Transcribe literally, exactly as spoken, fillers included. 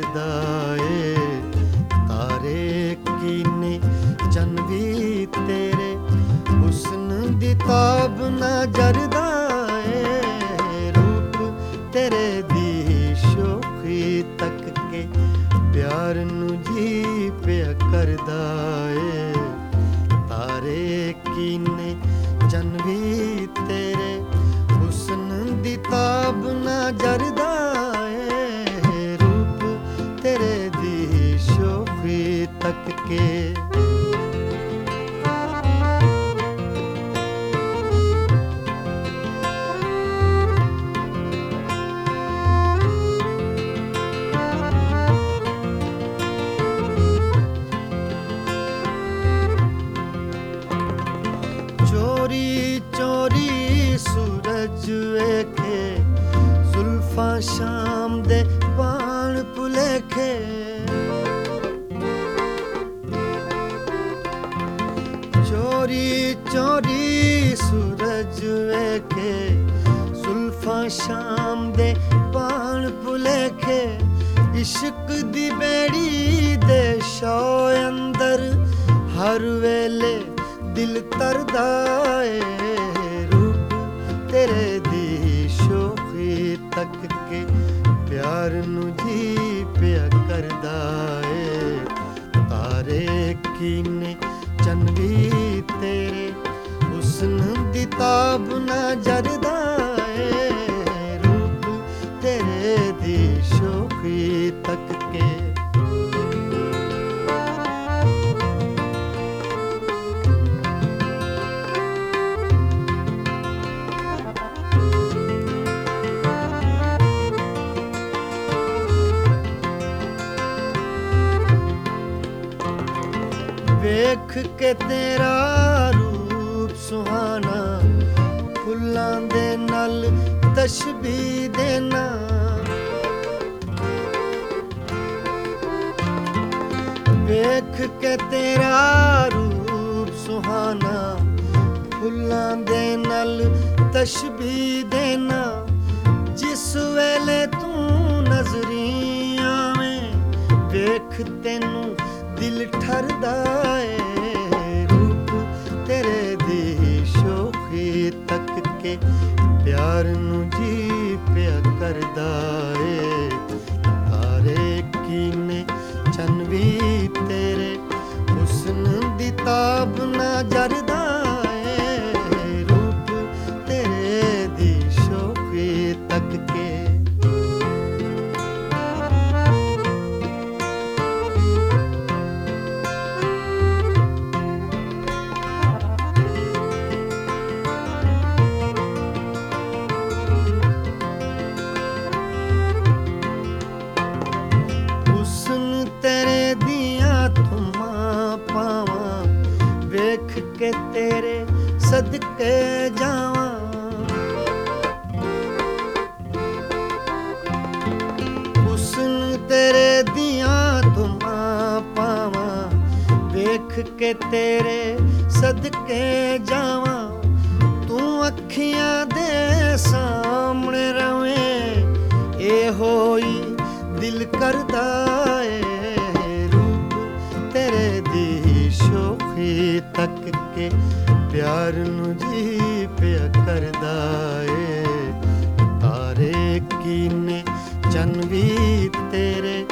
करदा ए। तारे कीने चन भी तेरे हुस्न दी ताब ना जरदा ए। रूप तेरे दी शोखी तक के प्यार नू जी पिया करदा ए। तारे कीने चन भी तेरे हुस्न दी ताब ना जरदा ए। रूप तेरे दी शोखी तक के चोरी चोरी सूरज वेखे जुल्फा शाम दे बाण भुलेखे। चोरी चोरी सूरज वेखे जुल्फा शाम दे बाण भुलेखे। इश्क दी बेड़ी दे शौए अंदर हर वेले दिल तरदा ए। रूप तेरे दी शोखी तक के प्यार नू जी पिया करदा ए। तारे कीने चन भी तेरे हुस्न दी ताब ना जरदा ए। रूप तेरे दी शोखी तक के वेख के तेरा रूप सुहाना फुल्लां दे नाल तशबीह देना। वेख के तेरा रूप सुहाना फुल्लां दे नाल तशबीह देना। जिस वेले तू नजरी आवें वेख तैनू दिल ठरदा ए। रूप तेरे दी शोखी तक के प्यार नू जी पिया करदा ए। तारे कीने चन भी तेरे हुस्न दी ताब ना जरदा ए। रूप तेरे दी शोखी तक के तेरे दियां थुमा पावा वेख के तेरे सदके जावा। हुस्न तेरे दियां थुमा पावा वेख के तेरे सदके जावा। तू अखियां दे सामने रवें ए होई दिल करदा ए। रूप तेरे दी शोखी तक के प्यार नू जी पिया करदा ए। तारे कीने चन भी तेरे